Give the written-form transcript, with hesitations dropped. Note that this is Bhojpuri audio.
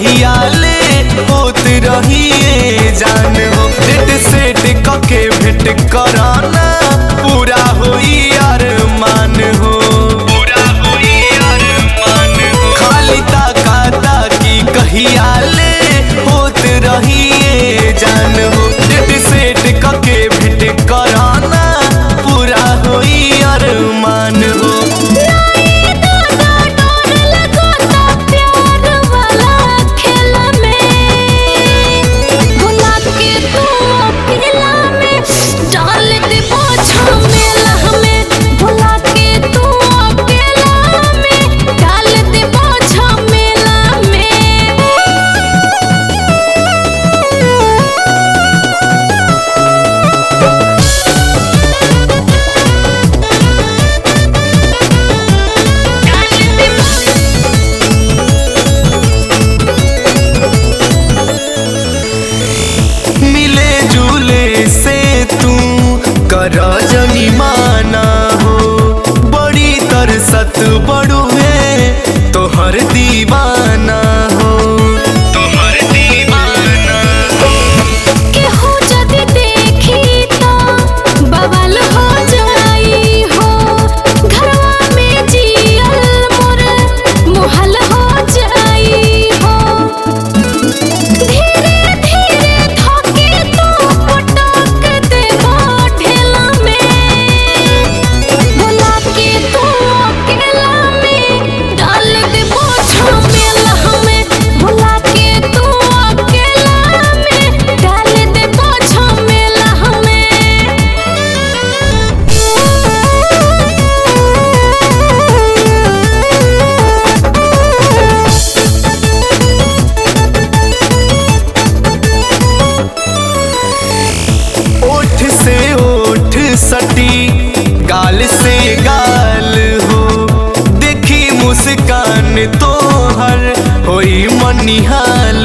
कहिया ले होत रहिए जान हो। डेट सेट कके भेट कराना पूरा होई अरमान हो, पूरा होई अरमान हो। खाली ताका ताकी कहिया ले होत रहिए जान हो। डेट सेट कके भेट कराना पूरा होई अरमान हो। रजनी माना हो बड़ी तरसत बड़ू है तोहर दीवाना हो, तोहर दीवाना हो। केहू जदी देखी तो बवाल हो जाई हो। घरवा में जियल मोर मुहल हो जाई हो। धीरे धीरे धोके तू पटक देबो ढेला में। भुला के तू अकेला में डाल देबो झमेला में। भुला के तू अकेला में डाल देबो झमेला में। ओठ से ओठ सटी गाल से गाल हो। देखी मुस्कान तोहर होई मनिहाल